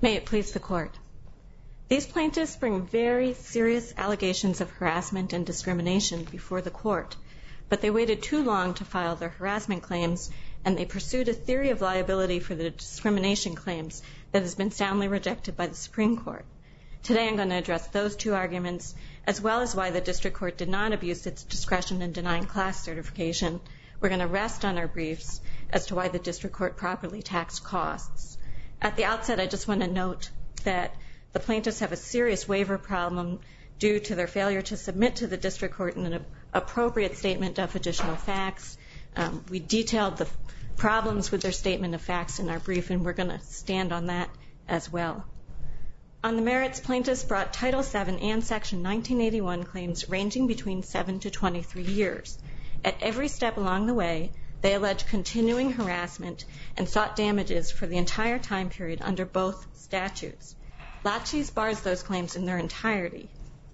May it please the Court. These plaintiffs bring very serious allegations of harassment and discrimination before the Court, but they waited too long to file their harassment claims, and they pursued a theory of liability for the discrimination claims that has been soundly rejected by the Supreme Court. Today I'm going to address those two arguments, as well as why the District Court did not abuse its discretion in denying class certification. We're going to rest on our briefs as to why the District Court properly taxed costs. At the outset, I just want to note that the plaintiffs have a serious waiver problem due to their failure to submit to the District Court an appropriate statement of additional facts. We detailed the problems with their statement of facts in our brief, and we're going to stand on that as well. On the merits, plaintiffs brought Title VII and Section 1981 claims ranging between 7 to 23 years. At every step along the way, they alleged continuing harassment and sought damages for the entire time period under both statutes. Laches bars those claims in their entirety.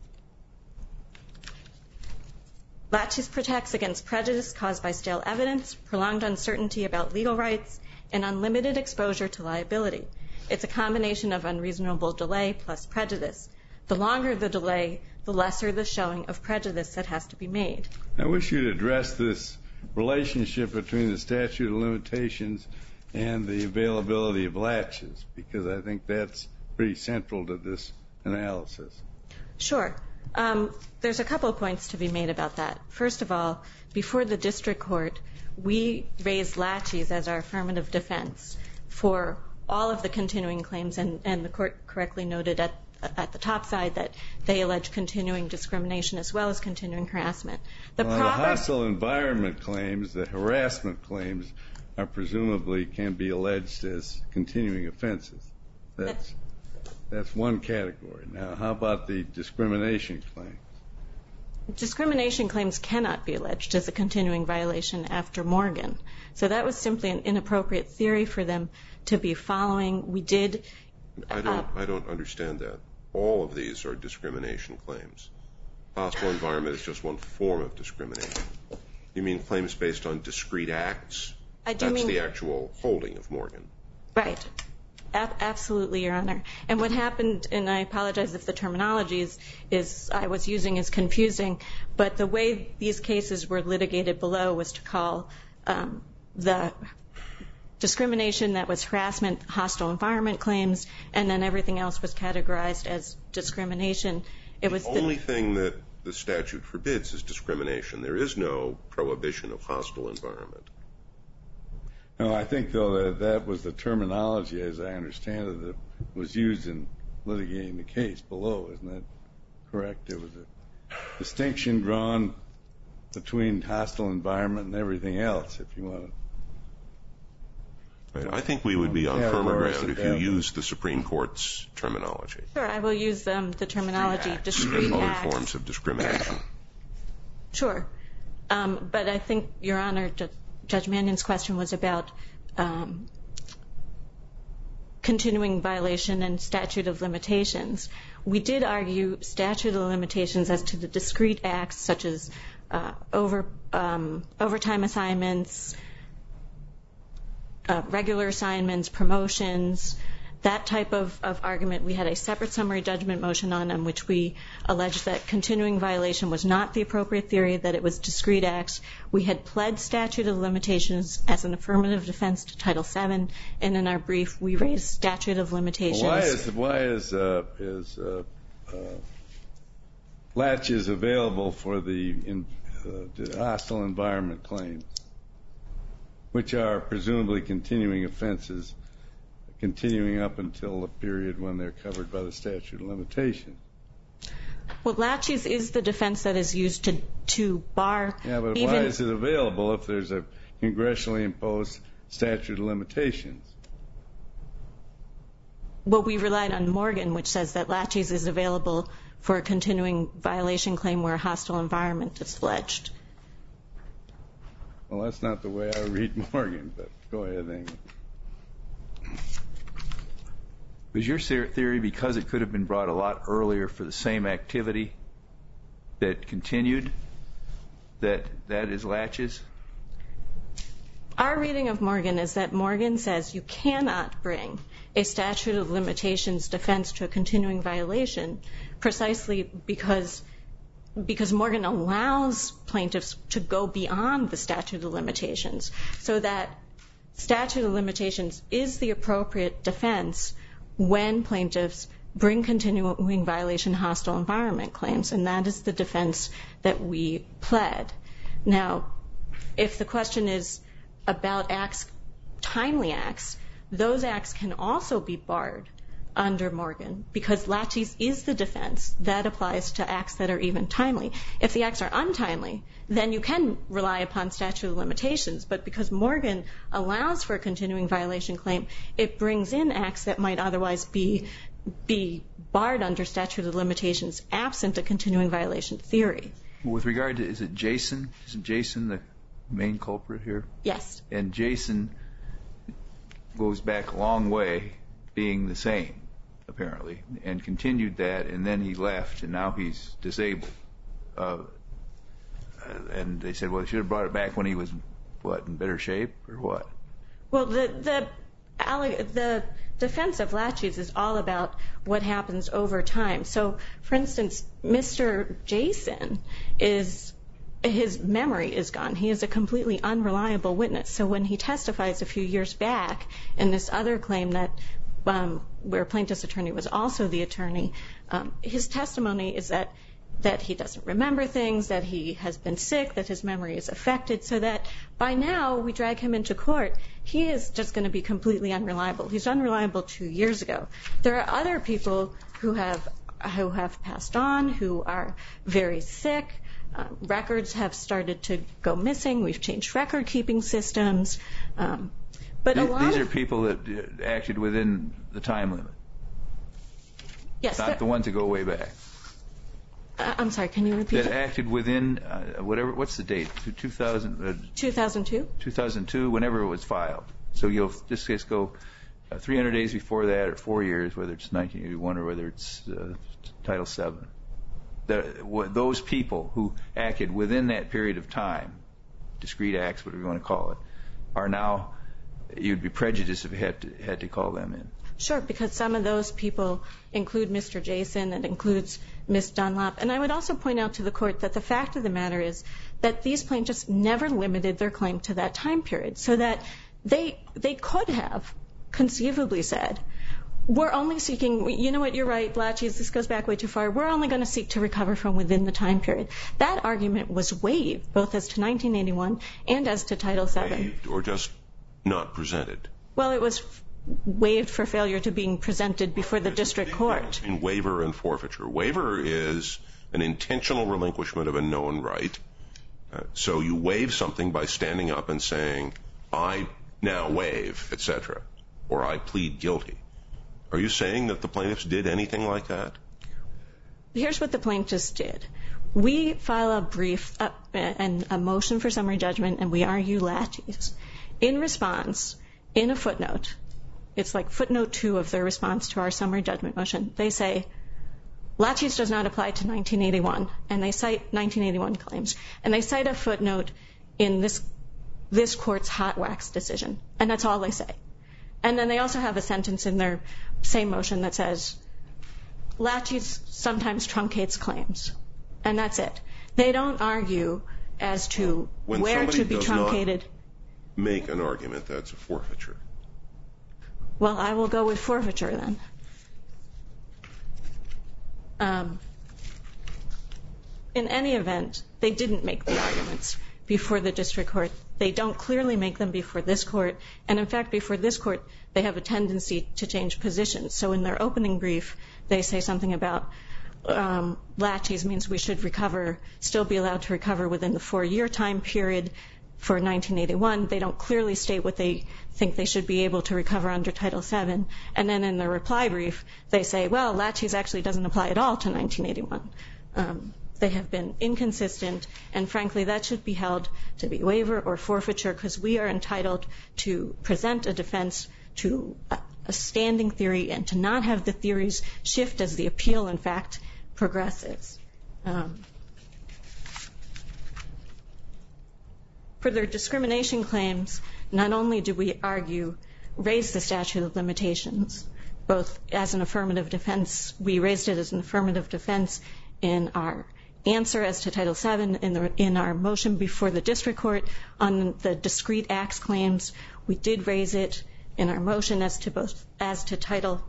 Laches protects against prejudice caused by stale evidence, prolonged uncertainty about legal rights, and unlimited exposure to liability. It's a combination of unreasonable delay plus prejudice. The longer the delay, the lesser the showing of prejudice that has to be made. I wish you'd address this relationship between the statute of limitations and the availability of laches, because I think that's pretty central to this analysis. Sure. There's a couple of points to be made about that. First of all, before the District Court, we raised laches as our affirmative defense for all of the continuing claims, and the Court correctly noted at the top side that they allege continuing discrimination as well as continuing harassment. The hostile environment claims, the harassment claims, are presumably can be alleged as continuing offenses. That's one category. Now, how about the discrimination claims? Discrimination claims cannot be alleged as a continuing violation after Morgan. So that was simply an inappropriate theory for them to be following. We did... I don't understand that. All of these are discrimination claims. Hostile environment is just one form of discrimination. You mean claims based on discrete acts? I do mean... That's the actual holding of Morgan. Right. Absolutely, Your Honor. And what happened, and I apologize if the terminology I was using is confusing, but the way these cases were litigated below was to call the discrimination that was harassment hostile environment claims, and then everything else was categorized as discrimination. It was the only thing that the statute forbids is discrimination. There is no prohibition of hostile environment. No, I think, though, that was the terminology, as I understand it, that was used in litigating the case below. Isn't that correct? There was a distinction drawn between hostile environment and everything else, if you want to. I think we would be on firmer ground if you used the Supreme Court's terminology. Sure, I will use the terminology discrete acts. Other forms of discrimination. Sure. But I think, Your Honor, Judge Mannion's question was about continuing violation and statute of limitations. We did argue statute of limitations as to the discrete acts such as overtime assignments, regular assignments, promotions, that type of argument. We had a separate summary judgment motion on them, which we alleged that continuing violation was not the appropriate theory, that it was discrete acts. We had pled statute of limitations as an affirmative defense to Title VII, and in our brief we raised statute of limitations. Why is latches available for the hostile environment claims, which are presumably continuing offenses, continuing up until the period when they're covered by the statute of limitations? Well, latches is the defense that is used to bar... Yeah, but why is it available if there's a congressionally imposed statute of limitations? Well, we relied on Morgan, which says that latches is available for a continuing violation claim where a hostile environment is alleged. Well, that's not the way I read Morgan, but go ahead, Amy. Was your theory because it could have been brought a lot earlier for the same activity that continued, that is latches? Our reading of Morgan is that Morgan says you cannot bring a statute of limitations defense to a continuing violation precisely because Morgan allows plaintiffs to go beyond the statute of limitations, so that statute of limitations is the appropriate defense when plaintiffs bring continuing violation hostile environment claims, and that is the defense that we pled. Now, if the question is about acts, timely acts, those acts can also be barred under Morgan because laches is the defense that applies to acts that are even timely. If the acts are untimely, then you can rely upon statute of limitations, but because Morgan allows for a continuing violation claim, it brings in acts that might otherwise be barred under statute of limitations absent a continuing violation theory. With regard to, is it Jason? Isn't Jason the main culprit here? Yes. And Jason goes back a long way being the same, apparently, and continued that, and then he left, and now he's disabled. And they said, well, they should have brought it back when he was, what, in better shape, or what? Well, the defense of laches is all about what happens over time. So, for instance, Mr. Jason his memory is gone. He is a completely unreliable witness. So when he testifies a few years back in this other claim that where plaintiff's attorney was also the attorney, his testimony is that he doesn't remember things, that he has been sick, that his memory is affected, so that by now we drag him into court, he is just going to be completely unreliable. He's unreliable 2 years ago. There are other people who have passed on, who are very sick. Records have started to go missing. We've changed record-keeping systems. But these are people that acted within the time limit? Yes. Not the ones that go way back? I'm sorry, can you repeat that? That acted within, whatever, what's the date? 2002? 2002, whenever it was filed. So you'll just go 300 days before that, or 4 years, whether it's 1981 or whether it's Title VII. Those people who acted within that period of time, discrete acts, whatever you want to call it, are now, you'd be prejudiced if you had to call them in. Sure, because some of those people include Mr. Jason and includes Ms. Dunlop. And I would also point out to the court that the fact of the matter is that these plaintiffs never limited their claim to that time period, so that they could have conceivably said, we're only seeking, you know what, you're right, laches, this goes back way too far, we're only going to seek to recover from within the time period. That argument was waived, both as to 1981 and as to Title VII. Waived or just not presented? Well, it was waived for failure to being presented before the district court. In waiver and forfeiture. Waiver is an intentional relinquishment of a known right. So you waive something by standing up and saying, I now waive, etc., or I plead guilty. Are you saying that the plaintiffs did anything like that? Here's what the plaintiffs did. We file a brief and a motion for summary judgment, and we argue laches. In response, in a footnote, it's like footnote 2 of their response to our summary judgment motion, they say, laches does not apply to 1981, and they cite 1981 claims. And they cite a footnote in this court's hot wax decision, and that's all they say. And then they also have a sentence in their same motion that says, laches sometimes truncates claims, and that's it. They don't argue as to where to be truncated. When somebody does not make an argument, that's a forfeiture. Well, I will go with forfeiture then. In any event, they didn't make the arguments before the district court. They don't clearly make them before this court. And in fact, before this court, they have a tendency to change positions. So in their opening brief, they say something about laches means we should recover, still be allowed to recover within the 4-year time period for 1981. They don't clearly state what they think they should be able to recover under Title VII. And then in their reply brief, they say, well, laches actually doesn't apply at all to 1981. They have been inconsistent, and frankly, that should be held to be waiver or forfeiture because we are entitled to present a defense to a standing theory and to not have the theories shift as the appeal, in fact, progresses. For their discrimination claims, not only do we argue raise the statute of limitations, both as an affirmative defense. We raised it as an affirmative defense in our answer as to Title VII, in our motion before the district court on the discrete acts claims. We did raise it in our motion as to Section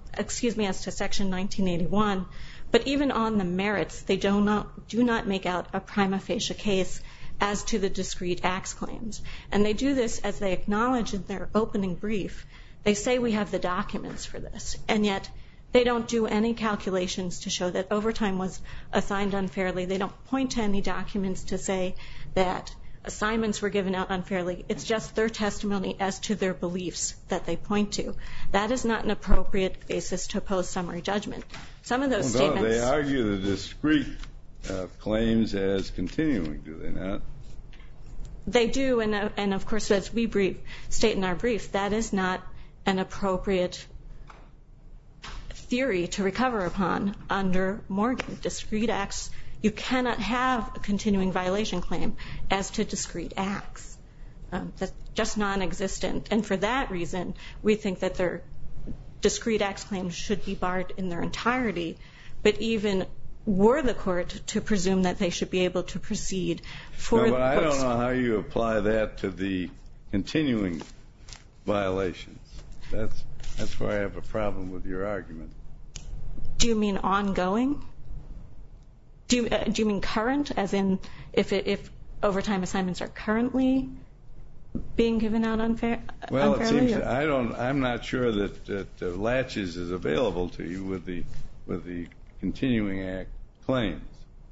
1981. But even on the merits, they do not make out a prima facie case as to the discrete acts claims. And they do this as they acknowledge in their opening brief. They say we have the documents for this, and yet they don't do any calculations to show that overtime was assigned unfairly. They don't point to any documents to say that assignments were given out unfairly. It's just their testimony as to their beliefs that they point to. That is not an appropriate basis to oppose summary judgment. Some of those statements... They argue the discrete claims as continuing, do they not? They do, and of course, as we state in our brief, that is not an appropriate theory to recover upon under Morgan. Discrete acts, you cannot have a continuing violation claim as to discrete acts. That's just non-existent. And for that reason, we think that their discrete acts claims should be barred in their entirety. But even were the court to presume that they should be able to proceed for... No, but I don't know how you apply that to the continuing violations. That's where I have a problem with your argument. Do you mean ongoing? Do you mean current, as in if overtime assignments are currently being given out unfairly? Well, it seems I'm not sure that Latches is available to you with the continuing act claims.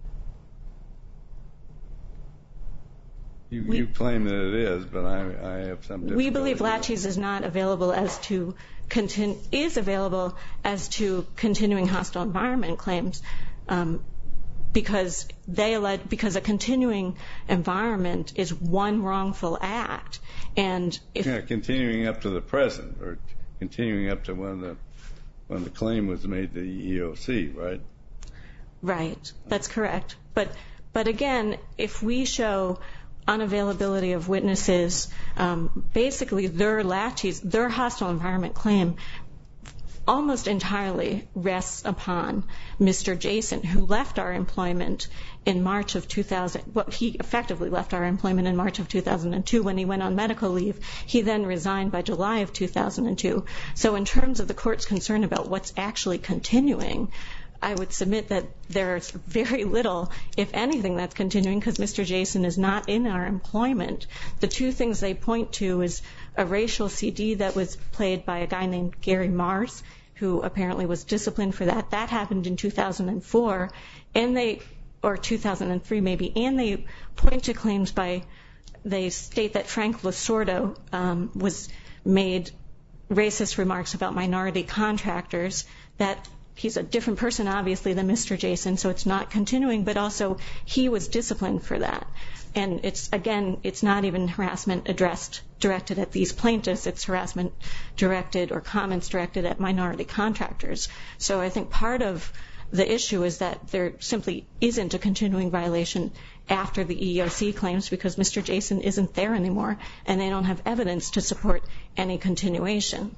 You claim that it is, but I have some difficulty. We believe Latches is not available is available as to continuing hostile environment claims, because a continuing environment is one wrongful act, and continuing up to the present, or continuing up to when the claim was made to the EEOC, right? Right, that's correct. But again, if we show unavailability of witnesses, basically their hostile environment claim almost entirely rests upon Mr. Jason, who left our employment in March of 2000. Well, he effectively left our employment in March of 2002 when he went on medical leave. He then resigned by July of 2002. So in terms of the court's concern about what's actually continuing, I would submit that there's very little, if anything, that's continuing, because Mr. Jason is not in our employment. The two things they point to is a racial CD that was played by a guy named Gary Mars, who apparently was disciplined for that. That happened in 2004, or 2003 maybe, and they point to claims they state that Frank Lasordo was made racist remarks about minority contractors, that he's a different person, obviously, than Mr. Jason, so it's not continuing, but also he was disciplined for that. And it's not even harassment directed at these plaintiffs. It's harassment directed or comments directed at minority contractors. So I think part of the issue is that there simply isn't a continuing violation after the EEOC claims, because Mr. Jason isn't there anymore, and they don't have evidence to support any continuation.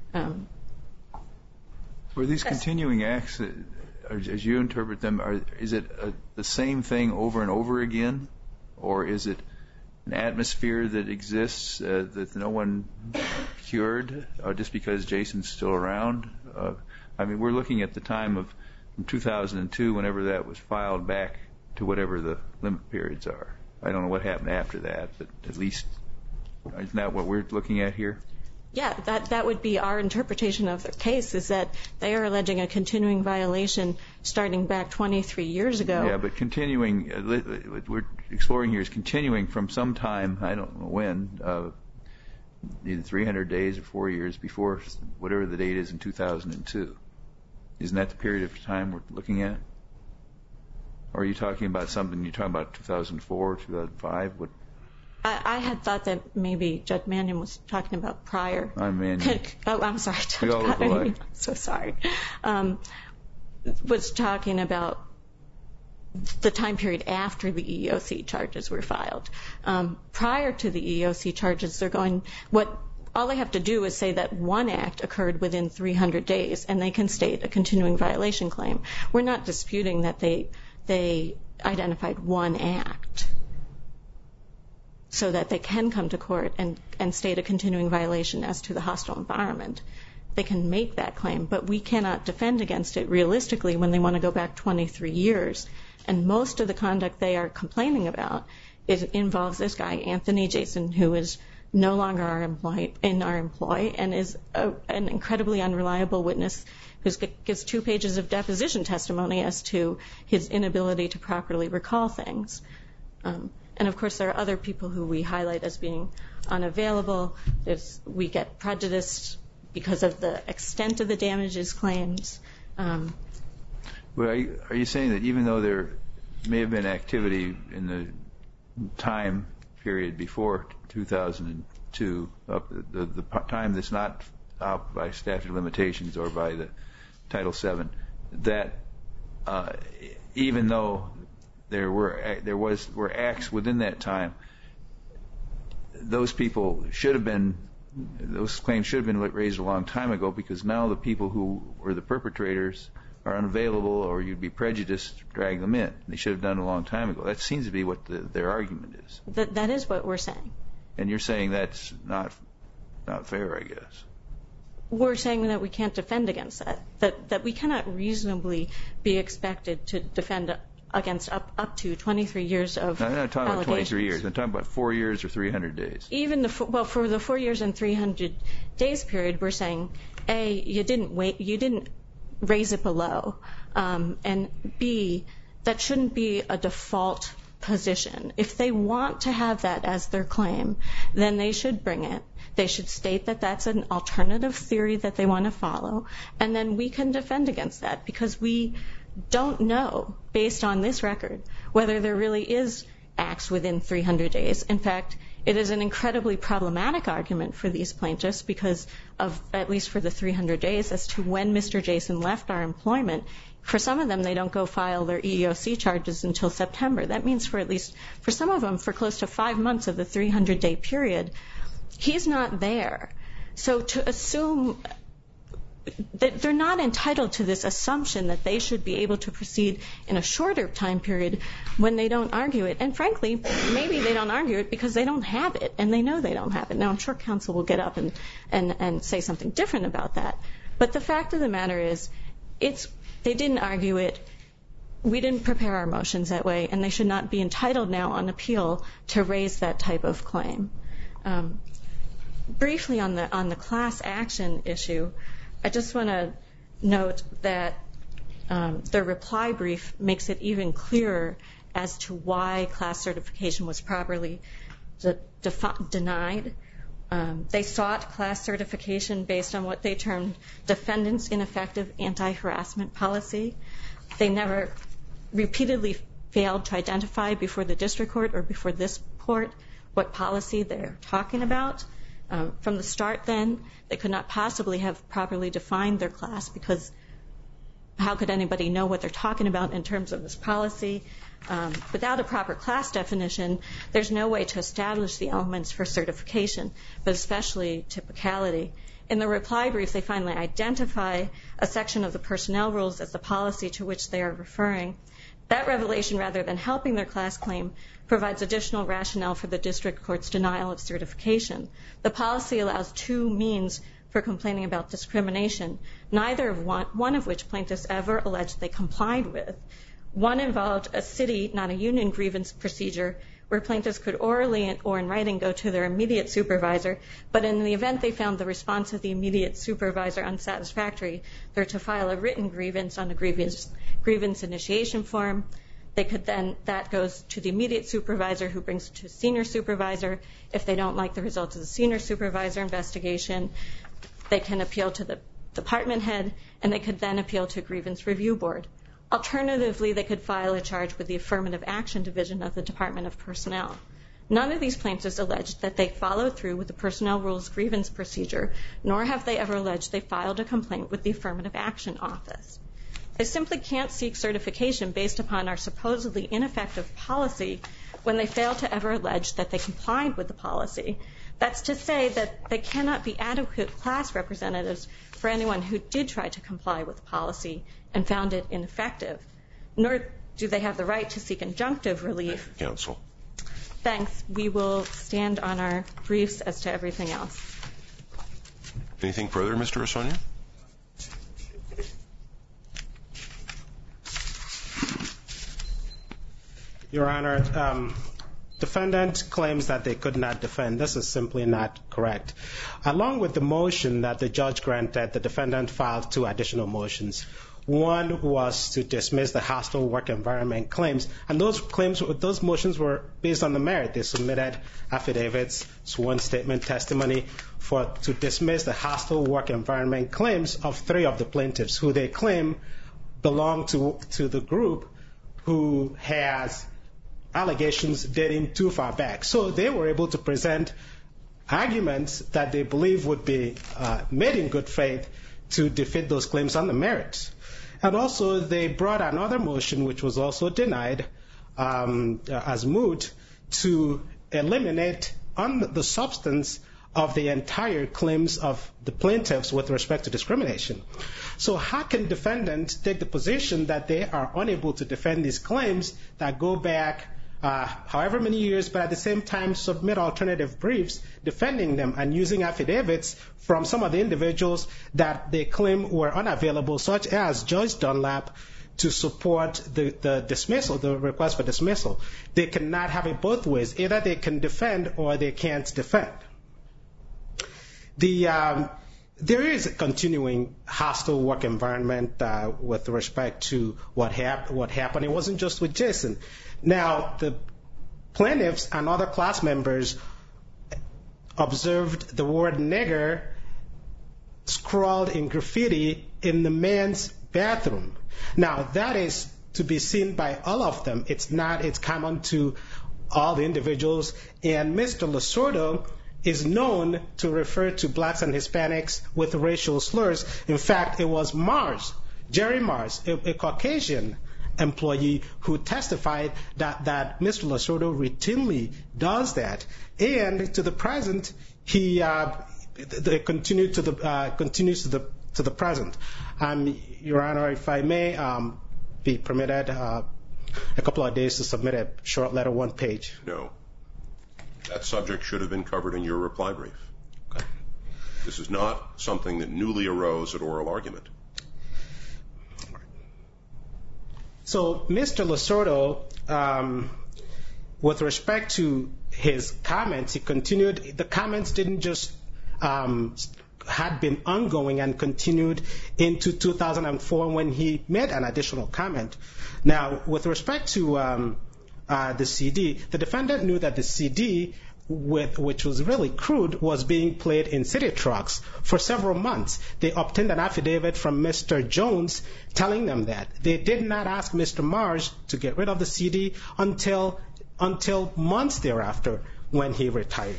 Were these continuing acts, as you interpret them, is it the same thing over and over again, or is it an atmosphere that exists that no one cured just because Jason's still around? I mean, we're looking at the time from 2002, whenever that was filed, back to whatever the limit periods are. I don't know what happened after that, but at least, isn't that what we're looking at here? Yeah, that would be our interpretation of the case, is that they are alleging a continuing violation starting back 23 years ago. Yeah, but continuing, what we're exploring here is continuing from some time, I don't know when, either 300 days or 4 years before whatever the date is in 2002. Isn't that the period of time we're looking at? Or are you talking about something, you're talking about 2004, 2005? I had thought that maybe Judge Mannion was talking about prior. I'm Mannion. Oh, I'm sorry. We all look alike. So sorry. Was talking about the time period after the EEOC charges were filed. Prior to the EEOC charges, they're going, what all they have to do is say that one act occurred within 300 days, and they can state a continuing violation claim. We're not disputing that they identified one act so that they can come to court and state a continuing violation as to the hostile environment. They can make that claim, but we cannot defend against it realistically when they want to go back 23 years. And most of the conduct they are complaining about involves this guy, Anthony Jason, who is no longer in our employ and is an incredibly unreliable witness who gives 2 pages of deposition testimony as to his inability to properly recall things. And, of course, there are other people who we highlight as being unavailable. We get prejudiced because of the extent of the damages claims. Well, are you saying that even though there may have been activity in the time period before 2002, the time that's not out by statute of limitations or by the Title VII, that even though there were acts within that time, those claims should have been raised a long time ago, because now the people who were the perpetrators are unavailable, or you'd be prejudiced to drag them in. They should have done it a long time ago. That seems to be what their argument is. That is what we're saying. And you're saying that's not fair, I guess. We're saying that we can't defend against that we cannot reasonably be expected to defend against up to 23 years of I'm not talking about 23 years. allegations. I'm talking about 4 years or 300 days. For the 4 years and 300 days period, we're saying, A, you didn't raise it below, and B, that shouldn't be a default position. If they want to have that as their claim, then they should bring it. They should state that that's an alternative theory that they want to follow, and then we can defend against that, because we don't know, based on this record, whether there really is acts within 300 days. In fact, it is an incredibly problematic argument for these plaintiffs because of, at least for the 300 days, as to when Mr. Jason left our employment. For some of them, they don't go file their EEOC charges until September. That means for some of them, for close to 5 months of the 300-day period, he's not there. So to assume that they're not entitled to this assumption that they should be able to proceed in a shorter time period when they don't argue it. And frankly, maybe they don't argue it because they don't have it, and they know they don't have it. Now, I'm sure counsel will get up and say something different about that. But the fact of the matter is, they didn't argue it. We didn't prepare our motions that way, and they should not be entitled now on appeal to raise that type of claim. Briefly on the class action issue, I just want to note that the reply brief makes it even clearer as to why class certification was properly denied. They sought class certification based on what they termed defendants' ineffective anti-harassment policy. They never repeatedly failed to identify before the district court or before this court what policy they're talking about. From the start then, they could not possibly have properly defined their class, because how could anybody know what they're talking about in terms of this policy? Without a proper class definition, there's no way to establish the elements for certification, but especially typicality. In the reply brief, they finally identify a section of the personnel rules as the policy to which they are referring. That revelation, rather than helping their class claim, provides additional rationale for the district court's denial of certification. The policy allows 2 means for complaining about discrimination, one of which plaintiffs ever alleged they complied with. One involved a city, not a union, grievance procedure where plaintiffs could orally or in writing go to their immediate supervisor, but in the event they found the response of the immediate supervisor unsatisfactory, they're to file a written grievance on a grievance initiation form. That goes to the immediate supervisor, who brings it to a senior supervisor. If they don't like the results of the senior supervisor investigation, they can appeal to the department head, and they could then appeal to a grievance review board. Alternatively, they could file a charge with the Affirmative Action Division of the Department of Personnel. None of these plaintiffs alleged that they followed through with the personnel rules grievance procedure, nor have they ever alleged they filed a complaint with the Affirmative Action Office. They simply can't seek certification based upon our supposedly ineffective policy when they fail to ever allege that they complied with the policy. That's to say that they cannot be adequate class representatives for anyone who did try to comply with policy and found it ineffective, nor do they have the right to seek injunctive relief. Counsel. Thanks. We will stand on our briefs as to everything else. Anything further, Mr. Osonia? Your Honor, defendant claims that they could not defend. This is simply not correct. Along with the motion that the judge granted, the defendant filed 2 additional motions. One was to dismiss the hostile work environment claims, and those motions were based on the merit. They submitted affidavits, sworn statement, testimony to dismiss the hostile work environment claims of 3 of the plaintiffs who they claim belong to the group who has allegations dating too far back. So they were able to present arguments that they believe would be made in good faith to defeat those claims on the merits. And also they brought another motion, which was also denied as moot, to eliminate on the substance of the entire claims of the plaintiffs with respect to discrimination. So how can defendants take the position that they are unable to defend these claims that go back however many years, but at the same time submit alternative briefs defending them and using affidavits from some of the individuals that they claim were unavailable, such as Judge Dunlap, to support the dismissal, the request for dismissal? They cannot have it both ways. Either they can defend or they can't defend. There is a continuing hostile work environment with respect to what happened. It wasn't just with Jason. Now, the plaintiffs and other class members observed the word nigger scrawled in graffiti in the men's bathroom. Now, that is to be seen by all of them. It's common to all the individuals. And Mr. Lasordo is known to refer to blacks and Hispanics with racial slurs. In fact, it was Jerry Mars, a Caucasian employee, who testified that Mr. Lasordo routinely does that. And to the present, he continues to the present. Your Honor, if I may be permitted a couple of days to submit a short letter, 1 page. No. That subject should have been covered in your reply brief. Okay. This is not something that newly arose at oral argument. So Mr. Lasordo, with respect to his comments, he continued. The comments didn't just had been ongoing and continued into 2004 when he made an additional comment. Now, with respect to the CD, the defendant knew that the CD, which was really crude, was being played in city trucks for several months. They obtained an affidavit from Mr. Jones telling them that. They did not ask Mr. Mars to get rid of the CD until months thereafter when he retired.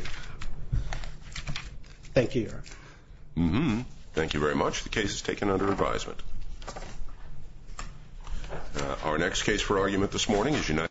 Thank you, Your Honor. Thank you very much. The case is taken under advisement. Our next case for argument this morning is United